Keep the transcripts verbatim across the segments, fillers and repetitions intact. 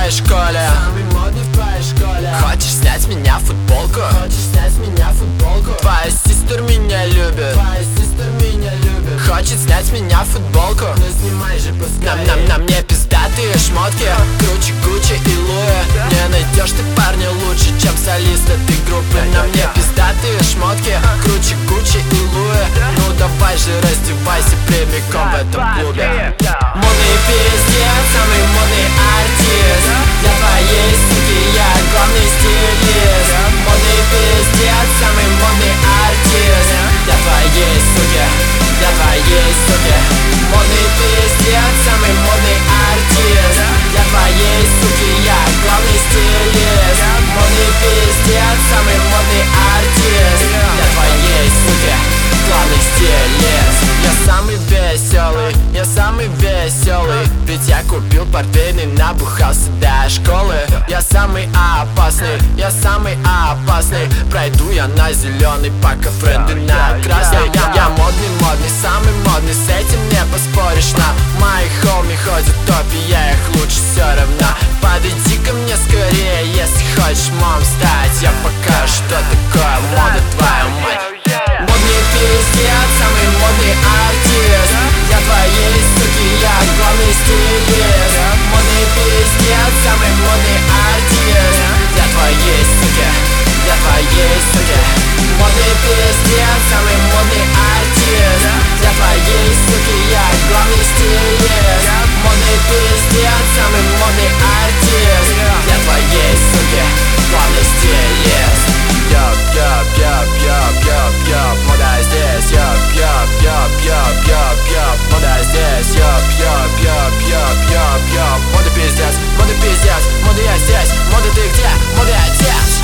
твоей школе, самый модный в твоей школе. Хочешь снять меня футболку? Хочешь снять меня футболку? Твоя сестер меня любит, Твоя сестер меня любит. Хочет снять меня футболку. Ну снимай же поскорее. Нам, нам, на мне пиздатые шмотки, круче Гуччи и Луи. Не найдешь ты парня лучше, чем солист этой группы. На мне пиздатые шмотки, круче Гуччи и Луи. Ну давай же раздевайся прямиком в этом клубе. Модный пиздец, самый модный артист. Для твоей суки я главный стилист. Модный пиздец, самый модный артист. Для твоей суки, для твоей суки. Модный пиздец, самый модный артист. Для твоей суки я главный стилист. Модный пиздец, самый модный артист. Для твоей суки главный стилист. Я самый веселый, я самый веселый. Ведь я купил портфель и набухался до школы. Я самый опасный, я самый опасный. Пройду я на зеленый, пока френды на красный. Я, я модный, модный, самый модный, с этим не поспоришь. На мои хоми ходят в топе, я их лучше все равно. Подойди ко мне скорее, если хочешь мом стать. Я покажу, что такое мода, твою мать. Модный пиздец, самый модный артист. Для твоей суки я главный стилист. Модный пиздец, самый модный артист. Для твоей суки, для твоей суки. Модный пиздец, самый модный артист. Для твоей суки я главный стилист. Модный пиздец, самый модный артист. Для твоей суки главный стилист. Йоп, йоп, йоп, йоп, йоп, йоп, мода здесь. Йоп, йоп, йоп, йоп, йоп, йоп, мода здесь. Йоп, йоп, йоп, йоп, йоп, йоп, мода пиздец, мода пиздец, мода я здесь. Мода ты где? Мода я здесь.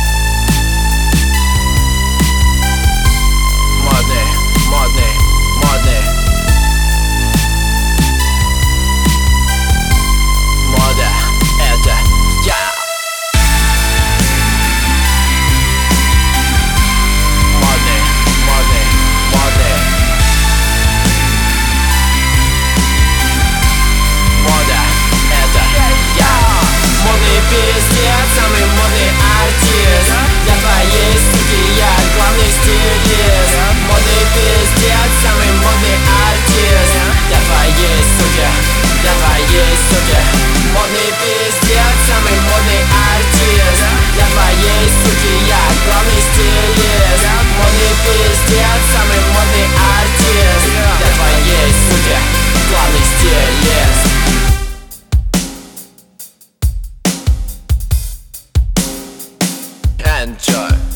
Модный, модный, модный. Мода это я. Модный, модный, модный. Мода это я. Модный пиздец, самый модный артист. Для твоей суки я главный стилист. Модный пиздец, самый модный артист. Для твоей суки, для твоей суки. Модный пиздец, самый модный артист. Для твоей суки я главный стилист. Модный пиздец, самый модный артист. Для твоей суки главный стилист. Enjoy.